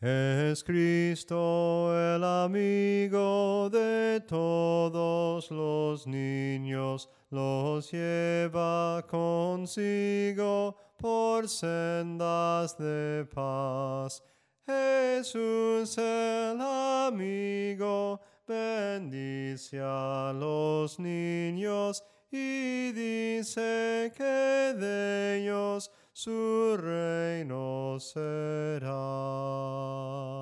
Es Cristo el amigo de todos los niños, los lleva consigo por sendas de paz. Jesús el amigo bendice a los niños y dice que de ellos su reino será.